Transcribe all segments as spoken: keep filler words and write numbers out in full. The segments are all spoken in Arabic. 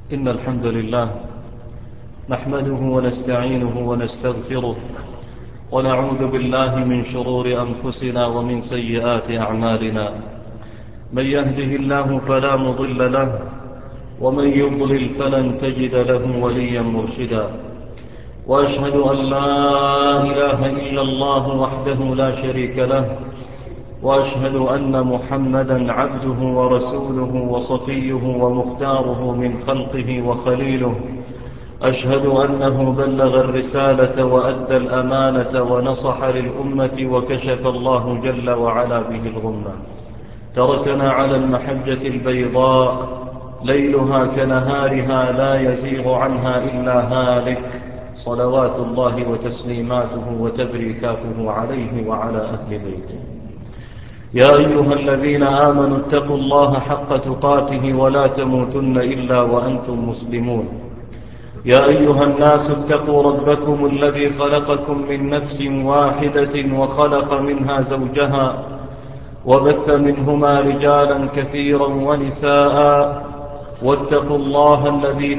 إن الحمد لله نحمده ونستعينه ونستغفره ونعوذ بالله من شرور أنفسنا ومن سيئات أعمالنا. من يهده الله فلا مضل له ومن يضلل فلن تجد له وليا مرشدا. وأشهد أن لا إله إلا الله وحده لا شريك له، وأشهد أن محمدا عبده ورسوله وصفيه ومختاره من خلقه وخليله. أشهد أنه بلغ الرسالة وأدى الأمانة ونصح للأمة وكشف الله جل وعلا به الغمة. تركنا على المحجة البيضاء ليلها كنهارها لا يزيغ عنها إلا هالك، صلوات الله وتسليماته وتبريكاته عليه وعلى أهل بيته. يا أيها الذين آمنوا اتقوا الله حق تقاته ولا تموتن إلا وأنتم مسلمون. يا أيها الناس اتقوا ربكم الذي خلقكم من نفس واحدة وخلق منها زوجها وبث منهما رجالا كثيرا ونساء، واتقوا الله الذي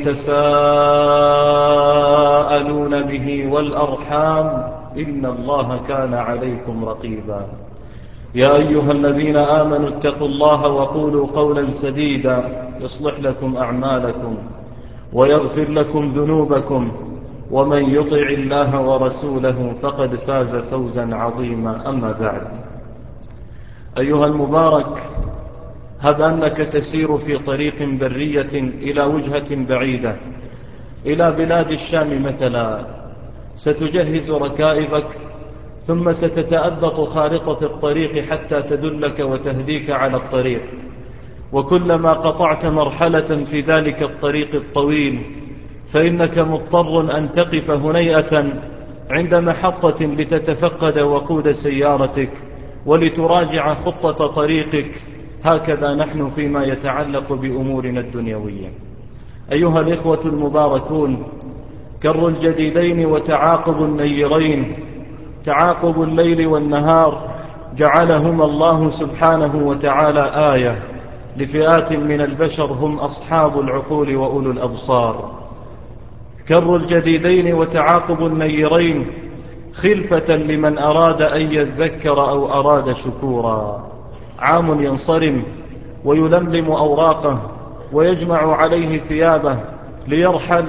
تساءلون به والأرحام إن الله كان عليكم رقيبا. يا أيها الذين آمنوا اتقوا الله وقولوا قولا سديدا يصلح لكم أعمالكم ويغفر لكم ذنوبكم، ومن يطع الله ورسوله فقد فاز فوزا عظيما. أما بعد، أيها المبارك، هب أنك تسير في طريق برية إلى وجهة بعيدة، إلى بلاد الشام مثلا، ستجهز ركائبك ثم ستتأبط خارطة الطريق حتى تدلك وتهديك على الطريق. وكلما قطعت مرحلة في ذلك الطريق الطويل فإنك مضطر أن تقف هنيئة عند محطة لتتفقد وقود سيارتك ولتراجع خطة طريقك. هكذا نحن فيما يتعلق بأمورنا الدنيوية. أيها الإخوة المباركون، كر الجديدين وتعاقب النيرين، تعاقب الليل والنهار، جعلهما الله سبحانه وتعالى آية لفئات من البشر هم أصحاب العقول وأولو الأبصار. كر الجديدين وتعاقب النيرين خلفة لمن أراد أن يذكر أو أراد شكورا. عام ينصرم ويلملم أوراقه ويجمع عليه ثيابه ليرحل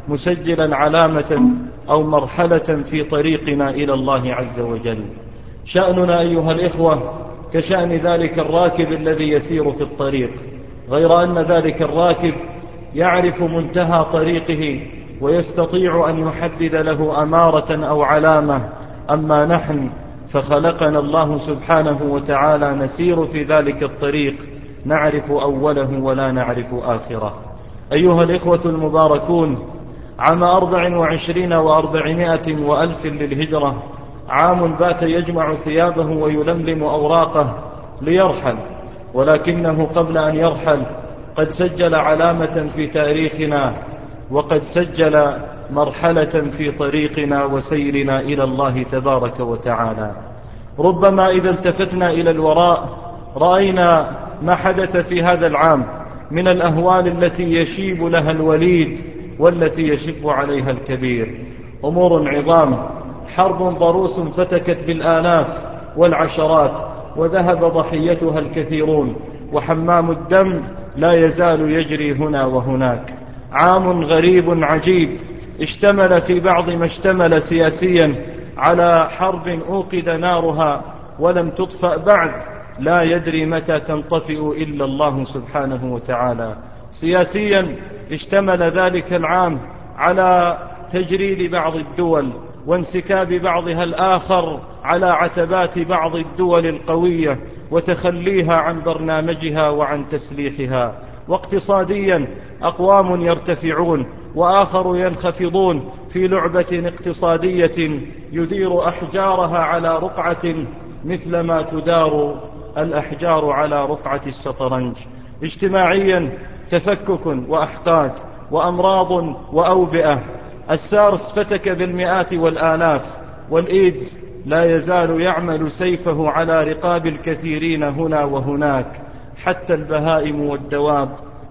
مسجلا علامة أو مرحلة في طريقنا إلى الله عز وجل. شأننا أيها الإخوة كشأن ذلك الراكب الذي يسير في الطريق، غير أن ذلك الراكب يعرف منتهى طريقه ويستطيع أن يحدد له أمارة أو علامة. أما نحن فخلقنا الله سبحانه وتعالى نسير في ذلك الطريق، نعرف أوله ولا نعرف آخره. أيها الإخوة المباركون، عام أربع وعشرين وأربعمائة وألف للهجرة، عام بات يجمع ثيابه ويلملم أوراقه ليرحل، ولكنه قبل أن يرحل قد سجل علامة في تاريخنا، وقد سجل مرحلة في طريقنا وسيرنا إلى الله تبارك وتعالى. ربما إذا التفتنا إلى الوراء رأينا ما حدث في هذا العام من الأهوال التي يشيب لها الوليد والتي يشب عليها الكبير. أمور عظام، حرب ضروس فتكت بالآلاف والعشرات وذهب ضحيتها الكثيرون، وحمام الدم لا يزال يجري هنا وهناك. عام غريب عجيب اشتمل في بعض ما اشتمل سياسيا على حرب أوقد نارها ولم تطفأ بعد، لا يدري متى تنطفئ إلا الله سبحانه وتعالى. سياسيا اشتمل ذلك العام على تجريد بعض الدول وانسكاب بعضها الآخر على عتبات بعض الدول القوية وتخليها عن برنامجها وعن تسليحها. واقتصاديا أقوام يرتفعون وآخر ينخفضون في لعبة اقتصادية يدير أحجارها على رقعة مثلما تدار الأحجار على رقعة الشطرنج. اجتماعيا تفكك وأحقاد وأمراض وأوبئة. السارس فتك بالمئات والآلاف، والإيدز لا يزال يعمل سيفه على رقاب الكثيرين هنا وهناك. حتى البهائم والدواب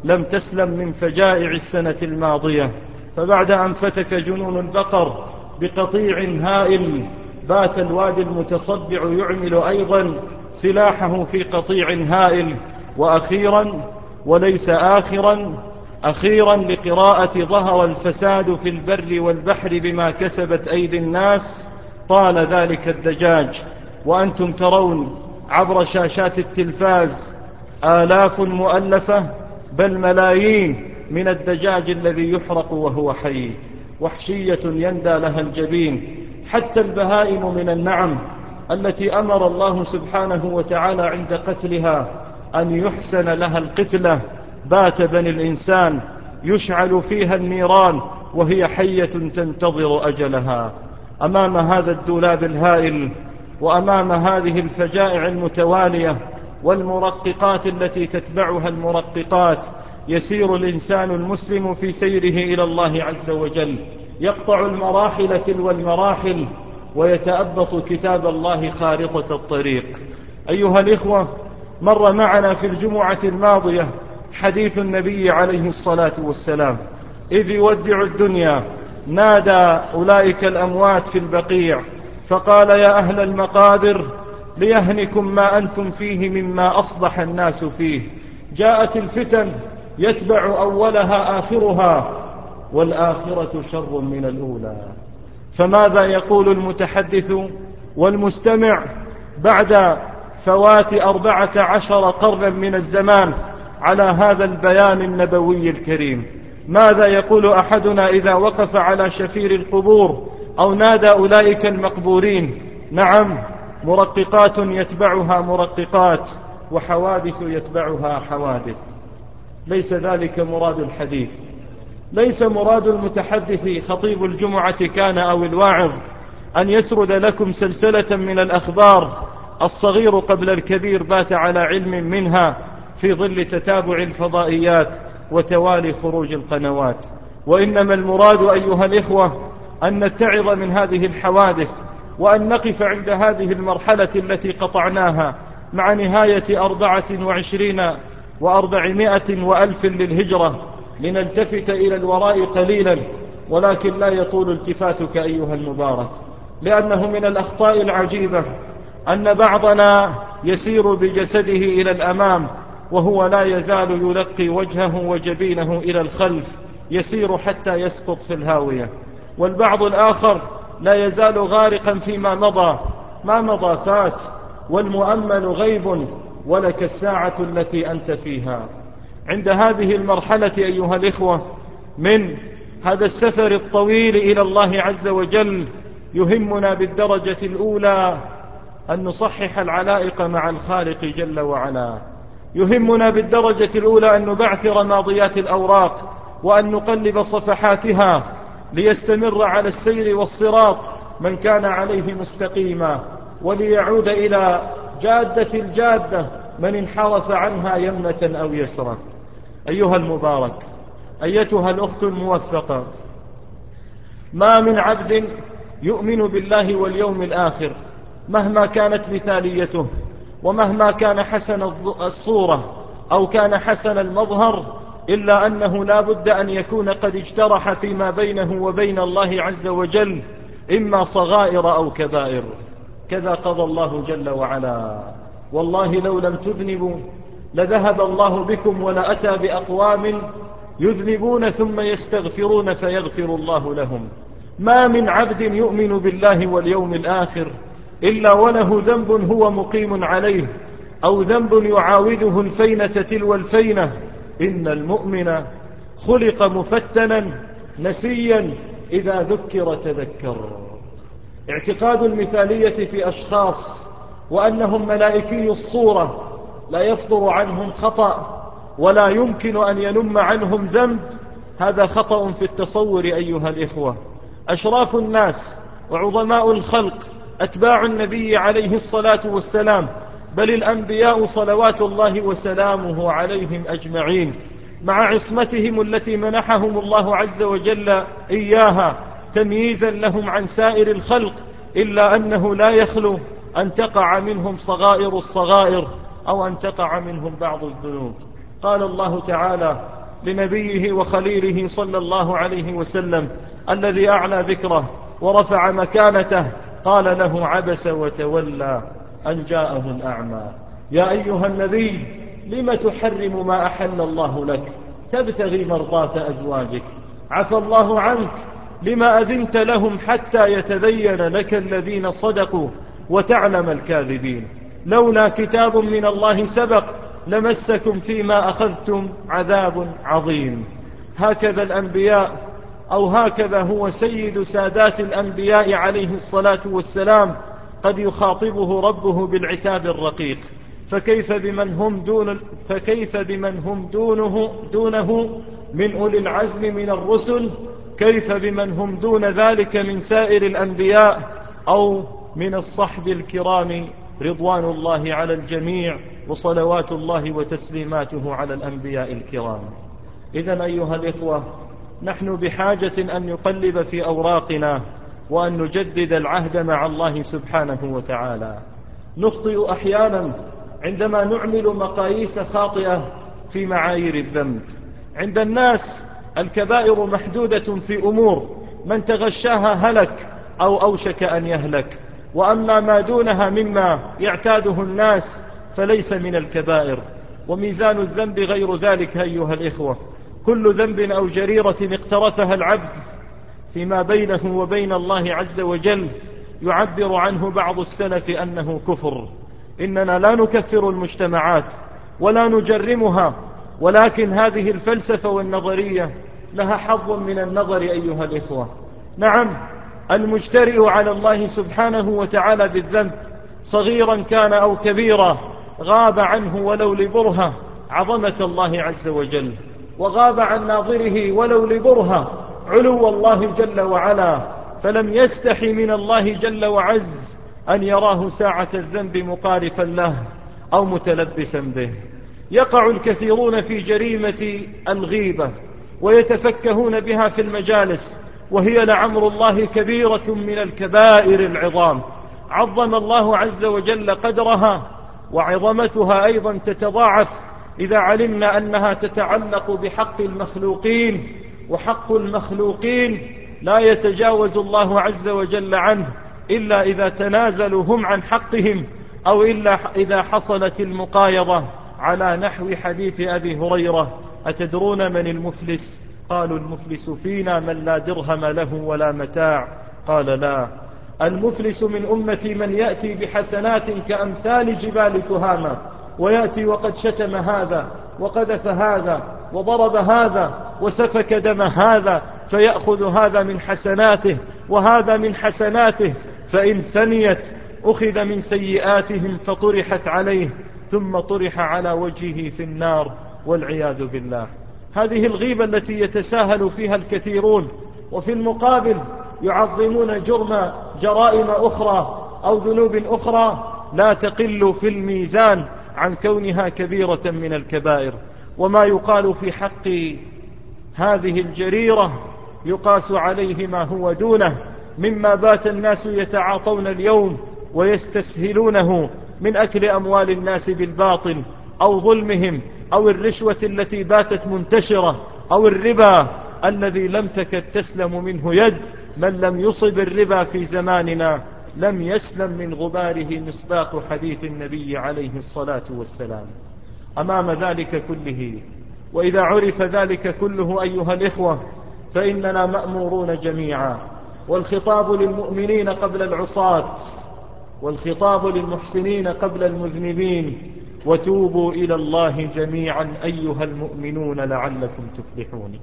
لم تسلم من فجائع السنة الماضية. فبعد أن فتك جنون البقر بقطيع هائل، بات الوادي المتصدع يعمل أيضا سلاحه في قطيع هائل. وأخيرا وليس آخرا، أخيرا لقراءة ظهر الفساد في البر والبحر بما كسبت أيدي الناس، طال ذلك الدجاج. وأنتم ترون عبر شاشات التلفاز آلاف مؤلفة بل ملايين من الدجاج الذي يحرق وهو حي، وحشية يندى لها الجبين. حتى البهائم من النعم التي أمر الله سبحانه وتعالى عند قتلها أن يحسن لها القتلة، بات بني الإنسان يشعل فيها النيران وهي حية تنتظر أجلها. أمام هذا الدولاب الهائل وأمام هذه الفجائع المتوالية والمرققات التي تتبعها المرققات، يسير الإنسان المسلم في سيره إلى الله عز وجل، يقطع المراحل تلو المراحل ويتأبط كتاب الله خارطة الطريق. أيها الإخوة، مر معنا في الجمعة الماضية حديث النبي عليه الصلاة والسلام إذ يودع الدنيا نادى أولئك الأموات في البقيع فقال: يا أهل المقابر ليهنكم ما أنتم فيه مما أصبح الناس فيه. جاءت الفتن يتبع أولها آخرها، والآخرة شر من الأولى. فماذا يقول المتحدث والمستمع بعد فوات أربعة عشر قرنا من الزمان على هذا البيان النبوي الكريم؟ ماذا يقول أحدنا إذا وقف على شفير القبور أو نادى أولئك المقبورين؟ نعم، مرققات يتبعها مرققات، وحوادث يتبعها حوادث. ليس ذلك مراد الحديث، ليس مراد المتحدث خطيب الجمعة كان أو الواعظ أن يسرد لكم سلسلة من الأخبار الصغير قبل الكبير بات على علم منها في ظل تتابع الفضائيات وتوالي خروج القنوات. وإنما المراد أيها الإخوة أن نتعظ من هذه الحوادث، وأن نقف عند هذه المرحلة التي قطعناها مع نهاية أربعة وعشرين وأربعمائة وألف للهجرة، لنلتفت إلى الوراء قليلا، ولكن لا يطول التفاتك أيها المبارك، لأنه من الأخطاء العجيبة أن بعضنا يسير بجسده إلى الأمام وهو لا يزال يلقي وجهه وجبينه إلى الخلف، يسير حتى يسقط في الهاوية. والبعض الآخر لا يزال غارقا فيما مضى، ما مضى فات، والمؤمل غيب، ولك الساعة التي أنت فيها. عند هذه المرحلة أيها الإخوة من هذا السفر الطويل إلى الله عز وجل، يهمنا بالدرجة الأولى أن نصحح العلائق مع الخالق جل وعلا. يهمنا بالدرجة الأولى أن نبعثر ماضيات الأوراق وأن نقلب صفحاتها ليستمر على السير والصراط من كان عليه مستقيما، وليعود إلى جادة الجادة من انحرف عنها يمنة أو يسرا. أيها المبارك، أيتها الأخت الموفقة، ما من عبد يؤمن بالله واليوم الآخر مهما كانت مثاليته ومهما كان حسن الصورة أو كان حسن المظهر، إلا أنه لا بد أن يكون قد اجترح فيما بينه وبين الله عز وجل إما صغائر أو كبائر. كذا قضى الله جل وعلا: والله لو لم تذنبوا لذهب الله بكم ولأتى بأقوام يذنبون ثم يستغفرون فيغفر الله لهم. ما من عبد يؤمن بالله واليوم الآخر إلا وله ذنب هو مقيم عليه، أو ذنب يعاوده الفينة تلو الفينة. إن المؤمن خلق مفتنا نسيا إذا ذكر تذكر. اعتقاد المثالية في أشخاص وأنهم ملائكي الصورة لا يصدر عنهم خطأ ولا يمكن أن ينم عنهم ذنب، هذا خطأ في التصور أيها الإخوة. أشراف الناس وعظماء الخلق أتباع النبي عليه الصلاة والسلام، بل الأنبياء صلوات الله وسلامه عليهم أجمعين، مع عصمتهم التي منحهم الله عز وجل إياها تمييزا لهم عن سائر الخلق، إلا أنه لا يخلو أن تقع منهم صغائر الصغائر أو أن تقع منهم بعض الذنوب. قال الله تعالى لنبيه وخليله صلى الله عليه وسلم الذي أعلى ذكره ورفع مكانته، قال له عبس وتولى أن جاءه الأعمى. يا أيها النبي لم تحرم ما أحل الله لك تبتغي مرضاة أزواجك؟ عفى الله عنك، لما أذنت لهم حتى يتبين لك الذين صدقوا وتعلم الكاذبين؟ لولا كتاب من الله سبق لمسكم فيما أخذتم عذاب عظيم. هكذا الأنبياء، أو هكذا هو سيد سادات الأنبياء عليه الصلاة والسلام قد يخاطبه ربه بالعتاب الرقيق. فكيف بمن هم دون فكيف بمن هم دونه دونه من أولي العزم من الرسل؟ كيف بمن هم دون ذلك من سائر الأنبياء أو من الصحب الكرام رضوان الله على الجميع وصلوات الله وتسليماته على الأنبياء الكرام. إذن أيها الإخوة، نحن بحاجة أن نقلب في أوراقنا وأن نجدد العهد مع الله سبحانه وتعالى. نخطئ أحيانا عندما نعمل مقاييس خاطئة في معايير الذنب. عند الناس الكبائر محدودة في أمور، من تغشاها هلك أو أوشك أن يهلك، وأما ما دونها مما يعتاده الناس فليس من الكبائر. وميزان الذنب غير ذلك أيها الإخوة. كل ذنب أو جريرة اقترفها العبد فيما بينه وبين الله عز وجل يعبر عنه بعض السلف أنه كفر. إننا لا نكفر المجتمعات ولا نجرمها، ولكن هذه الفلسفة والنظرية لها حظ من النظر أيها الإخوة. نعم، المجترئ على الله سبحانه وتعالى بالذنب صغيرا كان أو كبيرا غاب عنه ولو لبرهة عظمة الله عز وجل، وغاب عن ناظره ولو لبرهة علو الله جل وعلا، فلم يستحي من الله جل وعز أن يراه ساعة الذنب مقارفا له أو متلبسا به. يقع الكثيرون في جريمة الغيبة ويتفكهون بها في المجالس، وهي لعمر الله كبيرة من الكبائر العظام، عظم الله عز وجل قدرها، وعظمتها أيضا تتضاعف إذا علمنا أنها تتعلق بحق المخلوقين، وحق المخلوقين لا يتجاوز الله عز وجل عنه إلا إذا تنازلوا هم عن حقهم، أو إلا إذا حصلت المقايضة على نحو حديث أبي هريرة: أتدرون من المفلس؟ قالوا: المفلس فينا من لا درهم له ولا متاع. قال: لا، المفلس من أمتي من يأتي بحسنات كأمثال جبال تهامة، ويأتي وقد شتم هذا وقذف هذا وضرب هذا وسفك دم هذا، فيأخذ هذا من حسناته وهذا من حسناته، فإن ثنيت أخذ من سيئاتهم فطرحت عليه ثم طرح على وجهه في النار والعياذ بالله. هذه الغيبة التي يتساهل فيها الكثيرون، وفي المقابل يعظمون جرم جرائم أخرى أو ذنوب أخرى لا تقل في الميزان عن كونها كبيرة من الكبائر. وما يقال في حق هذه الجريرة يقاس عليه ما هو دونه مما بات الناس يتعاطون اليوم ويستسهلونه من أكل أموال الناس بالباطل، أو ظلمهم، أو الرشوة التي باتت منتشرة، أو الربا الذي لم تكد تسلم منه يد. من لم يصب الربا في زماننا لم يسلم من غباره مصداق حديث النبي عليه الصلاة والسلام. أمام ذلك كله، وإذا عرف ذلك كله أيها الإخوة، فإننا مأمورون جميعا، والخطاب للمؤمنين قبل العصاة، والخطاب للمحسنين قبل المذنبين: وتوبوا إلى الله جميعا أيها المؤمنون لعلكم تفلحون.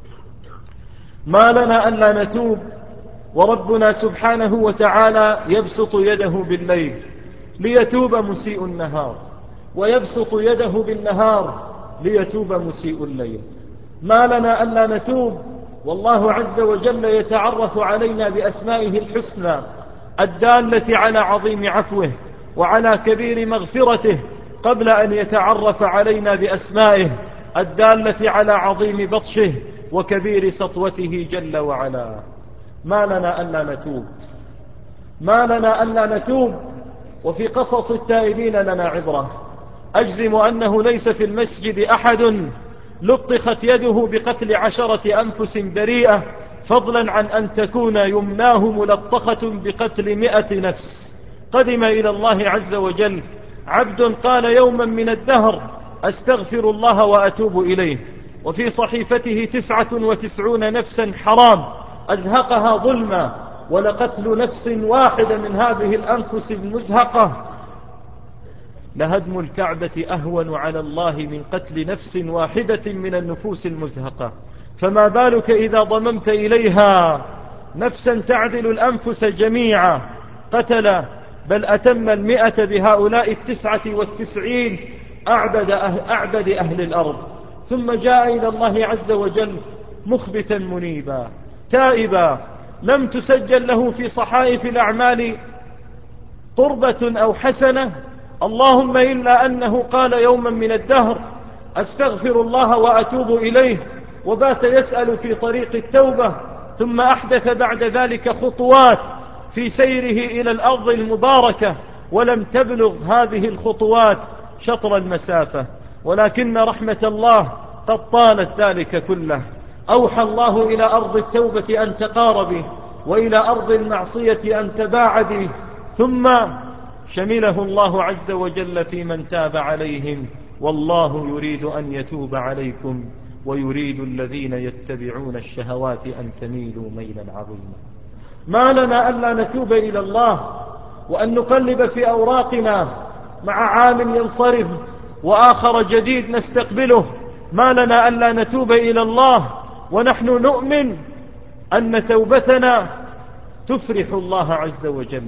ما لنا ألا نتوب وربنا سبحانه وتعالى يبسط يده بالليل ليتوب مسيء النهار، ويبسط يده بالنهار ليتوب مسيء الليل. ما لنا ألا نتوب والله عز وجل يتعرف علينا بأسمائه الحسنى الدالة على عظيم عفوه وعلى كبير مغفرته، قبل أن يتعرف علينا بأسمائه الدالة على عظيم بطشه وكبير سطوته جل وعلا. ما لنا ألا نتوب، ما لنا ألا نتوب. وفي قصص التائبين لنا عبرة. أجزم أنه ليس في المسجد أحد لطخت يده بقتل عشرة أنفس بريئة، فضلا عن أن تكون يمناه ملطخة بقتل مئة نفس. قدم إلى الله عز وجل عبد قال يوما من الدهر أستغفر الله وأتوب إليه، وفي صحيفته تسعة وتسعون نفسا حرام أزهقها ظلما، ولقتل نفس واحدة من هذه الأنفس المزهقة لهدم الكعبة أهون على الله من قتل نفس واحدة من النفوس المزهقة، فما بالك إذا ضممت إليها نفسا تعدل الأنفس جميعا. قتل بل أتم المئة بهؤلاء التسعة والتسعين أعبد, أه أعبد أهل الأرض، ثم جاء إلى الله عز وجل مخبتا منيبا تائبا، لم تسجل له في صحائف الأعمال قربة أو حسنة، اللهم إلا أنه قال يوما من الدهر أستغفر الله وأتوب إليه، وبات يسأل في طريق التوبة، ثم أحدث بعد ذلك خطوات في سيره إلى الأرض المباركة، ولم تبلغ هذه الخطوات شطر المسافة، ولكن رحمة الله قد طالت ذلك كله. أوحى الله إلى أرض التوبة أن تقاربي، وإلى أرض المعصية أن تباعدي، ثم شمله الله عز وجل في من تاب عليهم، والله يريد أن يتوب عليكم ويريد الذين يتبعون الشهوات أن تميلوا ميلا عظيما. ما لنا ألا نتوب إلى الله وأن نقلب في أوراقنا مع عام ينصرف وآخر جديد نستقبله؟ ما لنا ألا نتوب إلى الله ونحن نؤمن أن توبتنا تفرح الله عز وجل؟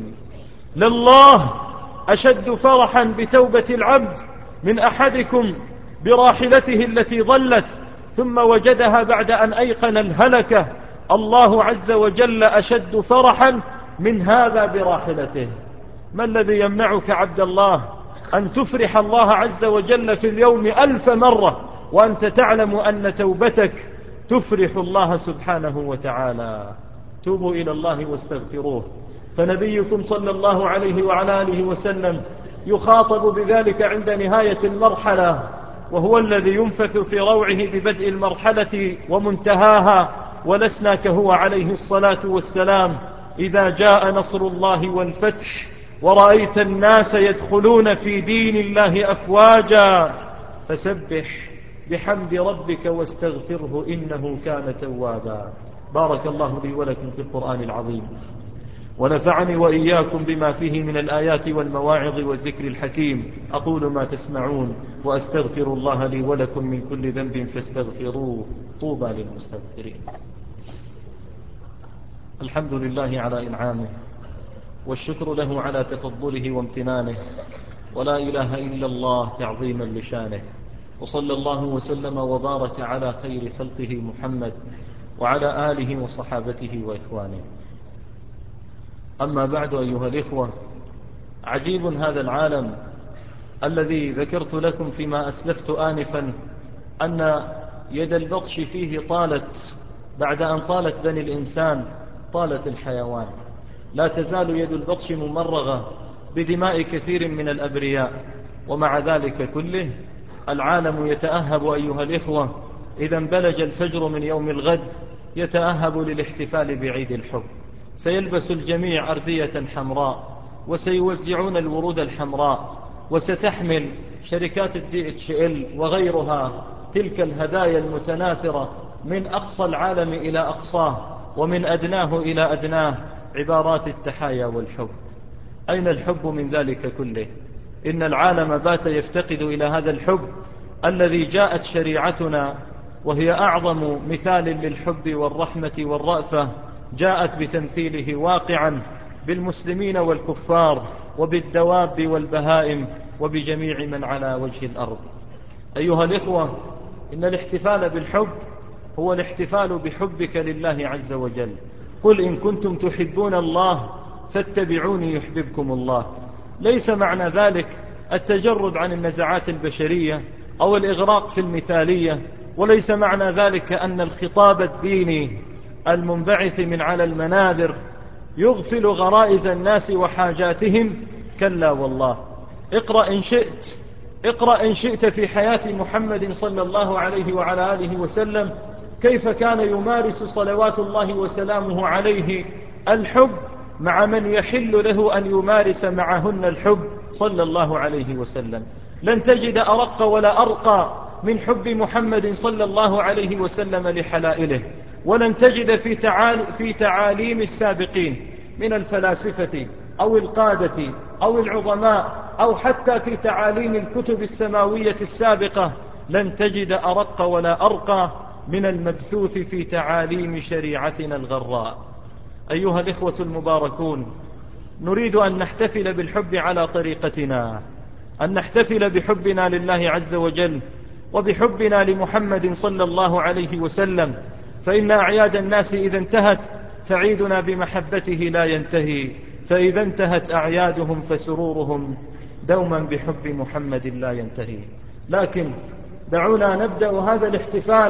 لله أشد فرحا بتوبة العبد من أحدكم براحلته التي ضلت ثم وجدها بعد أن أيقن الهلكة. الله عز وجل أشد فرحا من هذا براحلته. ما الذي يمنعك عبد الله أن تفرح الله عز وجل في اليوم ألف مرة وأنت تعلم أن توبتك تفرح الله سبحانه وتعالى؟ توبوا إلى الله واستغفروه، فنبيكم صلى الله عليه وعلى آله وسلم يخاطب بذلك عند نهاية المرحلة، وهو الذي ينفث في روعه ببدء المرحلة ومنتهاها، ولسنا كهو عليه الصلاة والسلام. إذا جاء نصر الله والفتح ورأيت الناس يدخلون في دين الله أفواجا فسبح بحمد ربك واستغفره إنه كان توابا. بارك الله لي ولكم في القرآن العظيم، ونفعني وإياكم بما فيه من الآيات والمواعظ والذكر الحكيم. أقول ما تسمعون وأستغفر الله لي ولكم من كل ذنب فاستغفروه، طوبى للمستغفرين. الحمد لله على إنعامه، والشكر له على تفضله وامتنانه، ولا إله إلا الله تعظيما لشانه، وصلى الله وسلم وبارك على خير خلقه محمد وعلى آله وصحابته وإخوانه. أما بعد أيها الإخوة، عجيب هذا العالم الذي ذكرت لكم فيما أسلفت آنفا أن يد البطش فيه طالت، بعد أن طالت بني الإنسان طالت الحيوان. لا تزال يد البطش ممرغة بدماء كثير من الأبرياء، ومع ذلك كله العالم يتأهب أيها الإخوة إذا انبلج الفجر من يوم الغد، يتأهب للاحتفال بعيد الحب. سيلبس الجميع أردية حمراء، وسيوزعون الورود الحمراء، وستحمل شركات الدي اتش ال وغيرها تلك الهدايا المتناثرة من أقصى العالم إلى أقصاه، ومن أدناه إلى أدناه، عبارات التحايا والحب. أين الحب من ذلك كله؟ إن العالم بات يفتقد إلى هذا الحب الذي جاءت شريعتنا، وهي أعظم مثال للحب والرحمة والرأفة، جاءت بتمثيله واقعا بالمسلمين والكفار وبالدواب والبهائم وبجميع من على وجه الأرض. أيها الإخوة، إن الاحتفال بالحب هو الاحتفال بحبك لله عز وجل. قل إن كنتم تحبون الله فاتبعوني يحببكم الله. ليس معنى ذلك التجرد عن النزعات البشرية أو الإغراق في المثالية، وليس معنى ذلك أن الخطاب الديني المنبعث من على المنابر يغفل غرائز الناس وحاجاتهم. كلا والله. اقرأ إن شئت اقرأ إن شئت في حياة محمد صلى الله عليه وعلى آله وسلم كيف كان يمارس صلوات الله وسلامه عليه الحب مع من يحل له أن يمارس معهن الحب صلى الله عليه وسلم. لن تجد أرق ولا أرقى من حب محمد صلى الله عليه وسلم لحلائله، ولن تجد في, تعال في تعاليم السابقين من الفلاسفة أو القادة أو العظماء أو حتى في تعاليم الكتب السماوية السابقة لن تجد أرق ولا أرقى من المبثوث في تعاليم شريعتنا الغراء. أيها الإخوة المباركون، نريد أن نحتفل بالحب على طريقتنا، أن نحتفل بحبنا لله عز وجل وبحبنا لمحمد صلى الله عليه وسلم، فإن أعياد الناس إذا انتهت فعيدنا بمحبته لا ينتهي، فإذا انتهت أعيادهم فسرورهم دوما بحب محمد لا ينتهي. لكن دعونا نبدأ هذا الاحتفال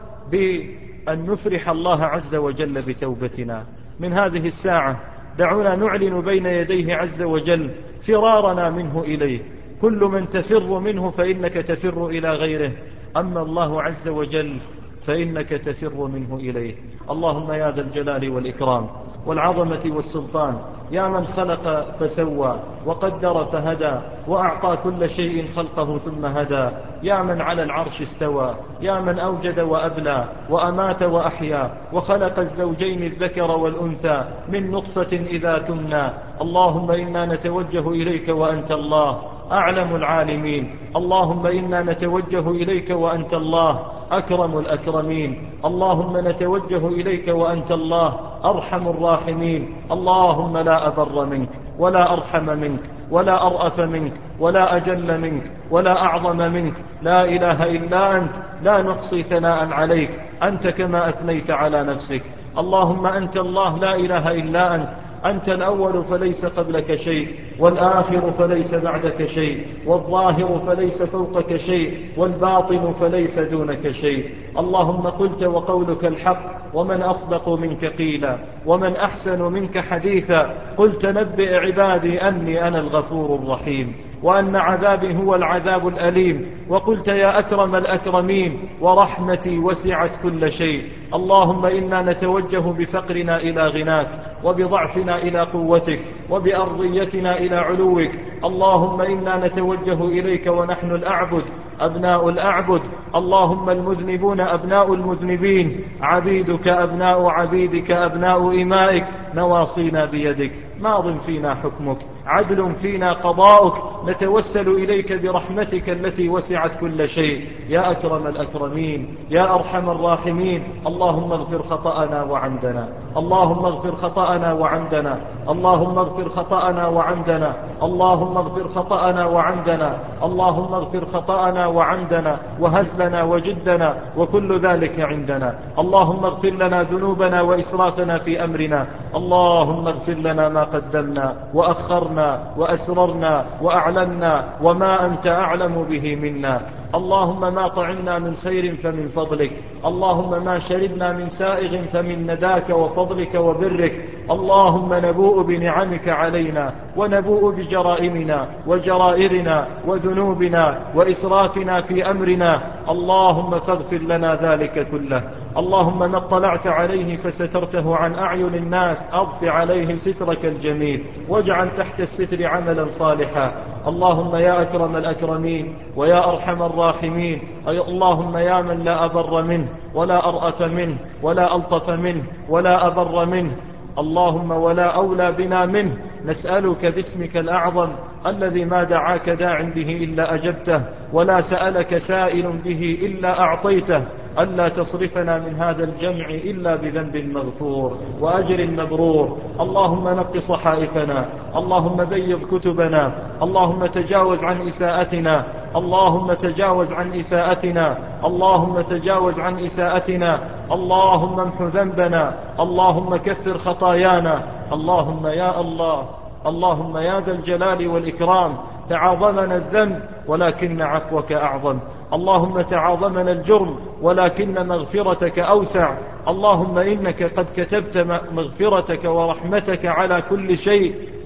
بأن نفرح الله عز وجل بتوبتنا من هذه الساعة. دعونا نعلن بين يديه عز وجل فرارنا منه إليه. كل من تفر منه فإنك تفر إلى غيره، أما الله عز وجل فإنك تفر منه إليه. اللهم يا ذا الجلال والإكرام والعظمة والسلطان، يا من خلق فسوى وقدر فهدى وأعطى كل شيء خلقه ثم هدى، يا من على العرش استوى، يا من أوجد وأبلى وأمات وأحيا وخلق الزوجين الذكر والأنثى من نطفة إذا تمنى. اللهم إنا نتوجه إليك وأنت الله أعلم العالمين، اللهم إنا نتوجه إليك وأنت الله أكرم الأكرمين، اللهم نتوجه إليك وأنت الله أرحم الراحمين. اللهم لا أبر منك ولا أرحم منك ولا أرأف منك ولا أجل منك ولا أعظم منك، لا إله إلا أنت، لا نحصي ثناء عليك، أنت كما أثنيت على نفسك. اللهم أنت الله لا إله إلا أنت، أنت الأول فليس قبلك شيء، والآخر فليس بعدك شيء، والظاهر فليس فوقك شيء، والباطن فليس دونك شيء. اللهم قلت وقولك الحق، ومن أصدق منك قيلا ومن أحسن منك حديثا. قلت نبئ عبادي أني أنا الغفور الرحيم وأن عذابي هو العذاب الأليم. وقلت يا أكرم الأكرمين ورحمتي وسعت كل شيء. اللهم إنا نتوجه بفقرنا إلى غناك وبضعفنا إلى قوتك وبأرضيتنا إلى علوك. اللهم إنا نتوجه إليك ونحن الأعبد أبناء الأعبد، اللهم المذنبون أبناء المذنبين، عبيدك أبناء عبيدك أبناء إمائك، نواصينا بيدك، ماض فينا حكمك، عدل فينا قضاؤك، نتوسل إليك برحمتك التي وسعت كل شيء. يا أكرم الأكرمين يا أرحم الراحمين، اللهم اغفر خطأنا وعمدنا، اللهم اغفر خطأنا وعمدنا، اللهم اغفر خطأنا وعمدنا، اللهم اغفر خطأنا وعمدنا، اللهم اغفر خطأنا وعمدنا وهزلنا وجدنا وكل ذلك عندنا. اللهم اغفر لنا ذنوبنا وإسرافنا في أمرنا، اللهم اغفر لنا ما قدمنا وأخرنا وأسررنا وأعلنا وما أنت أعلم به منا. اللهم ما طعمنا من خير فمن فضلك، اللهم ما شربنا من سائغ فمن نداك وفضلك وبرك. اللهم نبوء بنعمك علينا ونبوء بجرائمنا وجرائرنا وذنوبنا وإسرافنا في أمرنا، اللهم فاغفر لنا ذلك كله. اللهم ما اطلعت عليه فسترته عن أعين الناس، أضف عليه سترك الجميل واجعل تحت الستر عملا صالحا. اللهم يا أكرم الأكرمين ويا أرحم الراحمين، أي اللهم يا من لا أبر منه ولا أرأف منه ولا ألطف منه ولا أبر منه، اللهم ولا أولى بنا منه، نسألك باسمك الأعظم الذي ما دعاك داع به إلا أجبته ولا سألك سائل به إلا أعطيته، ألا تصرفنا من هذا الجمع إلا بذنب مغفور وأجر مبرور. اللهم نق صحائفنا، اللهم بيض كتبنا، اللهم تجاوز عن إساءتنا، اللهم تجاوز عن إساءتنا، اللهم تجاوز عن إساءتنا، اللهم امح ذنبنا، اللهم كفر خطايانا. اللهم يا الله، اللهم يا ذا الجلال والإكرام، تعاظمنا الذنب ولكن عفوك أعظم، اللهم تعاظمنا الجرم ولكن مغفرتك أوسع. اللهم إنك قد كتبت مغفرتك ورحمتك على كل شيء،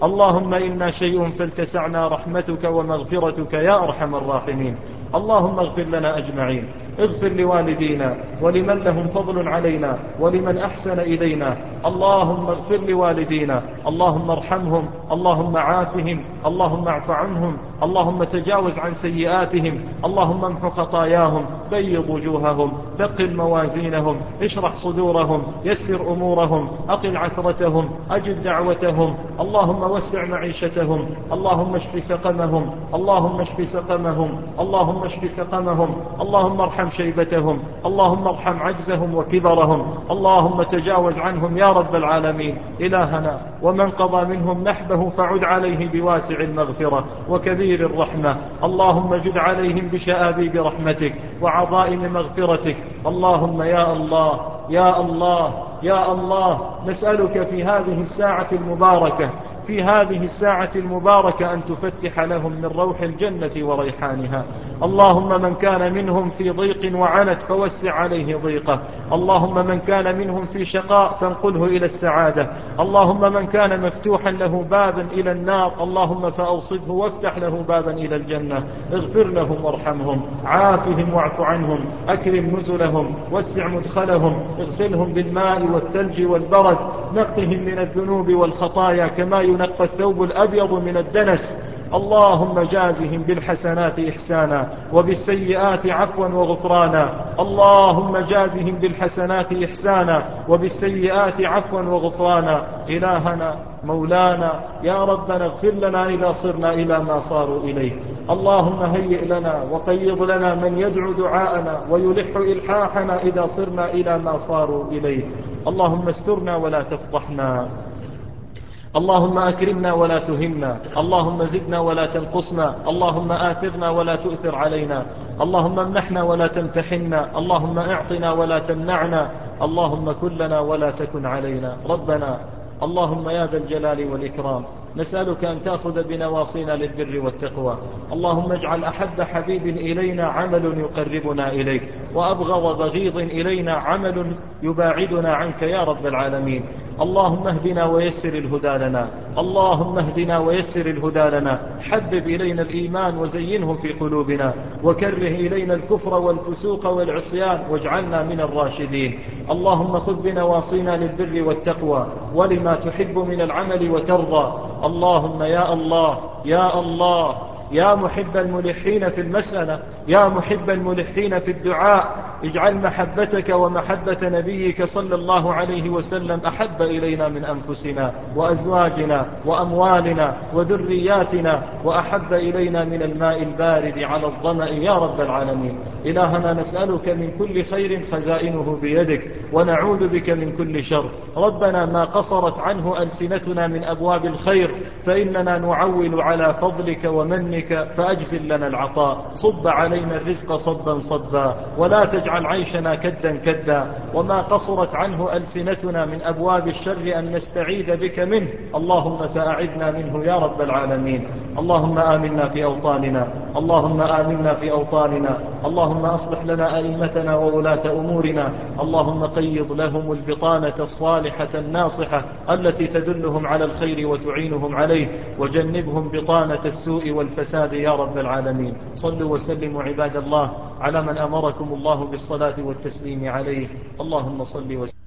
اللهم إنا شيء فلتسعنا رحمتك ومغفرتك يا أرحم الراحمين. اللهم اغفر لنا أجمعين، اغفر لوالدينا ولمن لهم فضل علينا ولمن أحسن إلينا. اللهم اغفر لوالدينا، اللهم ارحمهم، اللهم عافهم، اللهم اعف عنهم، اللهم تجاوز عن سيئاتهم، اللهم امح خطاياهم، بيض وجوههم، ثقل موازينهم، اشرح صدورهم، يسر أمورهم، أقل عثرتهم، أجب دعوتهم، اللهم وسع معيشتهم، اللهم اشف سقمهم، اللهم اشف سقمهم، اللهم اشف سقمهم، اللهم ارحم شيبتهم، اللهم ارحم عجزهم وكبرهم، اللهم تجاوز عنهم يا رب العالمين. إلهنا ومن قضى منهم نحبه فعد عليه بواسع المغفرة وكبير الرحمة، اللهم جد عليهم بشآبيب رحمتك وعظائم مغفرتك. اللهم يا الله يا الله يا الله، نسألك في هذه الساعة المباركة في هذه الساعة المباركة أن تفتح لهم من روح الجنة وريحانها. اللهم من كان منهم في ضيق وعنت فوسع عليه ضيقه، اللهم من كان منهم في شقاء فانقله إلى السعادة، اللهم من كان مفتوحا له بابا إلى النار اللهم فأوصده وافتح له بابا إلى الجنة. اغفر لهم وارحمهم، عافهم واعف عنهم، أكرم نزلهم، وسع مدخلهم، اغسلهم بالماء والثلج والبرد، نقهم من الذنوب والخطايا كما ينقى الثوب الأبيض من الدنس. اللهم جازهم بالحسنات إحسانا وبالسيئات عفوا وغفرانا، اللهم جازهم بالحسنات إحسانا وبالسيئات عفوا وغفرانا. إلهنا مولانا يا ربنا اغفر لنا إذا صرنا إلى ما صاروا إليه. اللهم هيئ لنا وقيض لنا من يدعو دعاءنا ويلح إلحاحنا إذا صرنا إلى ما صاروا إليه. اللهم استرنا ولا تفضحنا، اللهم أكرمنا ولا تهنا، اللهم زدنا ولا تنقصنا، اللهم آثرنا ولا تؤثر علينا، اللهم امنحنا ولا تمتحنا، اللهم اعطنا ولا تمنعنا، اللهم كن لنا ولا تكن علينا. ربنا اللهم يا ذا الجلال والإكرام نسألك أن تأخذ بنواصينا للبر والتقوى. اللهم اجعل أحب حبيب إلينا عمل يقربنا إليك، وأبغض بغيض إلينا عمل يباعدنا عنك يا رب العالمين. اللهم اهدنا ويسر الهدى لنا، اللهم اهدنا ويسر الهدى لنا، حبب إلينا الإيمان وزينه في قلوبنا، وكره إلينا الكفر والفسوق والعصيان واجعلنا من الراشدين. اللهم خذ بنواصينا للبر والتقوى ولما تحب من العمل وترضى. اللهم يا الله يا الله يا محب الملحين في المسألة، يا محب الملحين في الدعاء، اجعل محبتك ومحبة نبيك صلى الله عليه وسلم أحب إلينا من أنفسنا وأزواجنا وأموالنا وذرياتنا، وأحب إلينا من الماء البارد على الظمأ يا رب العالمين. إلهنا نسألك من كل خير خزائنه بيدك، ونعوذ بك من كل شر. ربنا ما قصرت عنه ألسنتنا من أبواب الخير فإننا نعول على فضلك ومنك فأجزل لنا العطاء. صب علينا الرزق صبا صبا، ولا تجعل عيشنا كدا كدا. وما قصرت عنه ألسنتنا من أبواب الشر أن نستعيذ بك منه اللهم فأعذنا منه يا رب العالمين. اللهم آمنا في أوطاننا، اللهم آمنا في أوطاننا، اللهم أصلح لنا أئمتنا وولاة أمورنا، اللهم قيض لهم البطانة الصالحة الناصحة التي تدلهم على الخير وتعينهم عليه، وجنبهم بطانة السوء والفساد يا رب العالمين. صلوا وسلموا عباد الله على من أمركم الله بالصلاة والتسليم عليه. اللهم صل وسلم.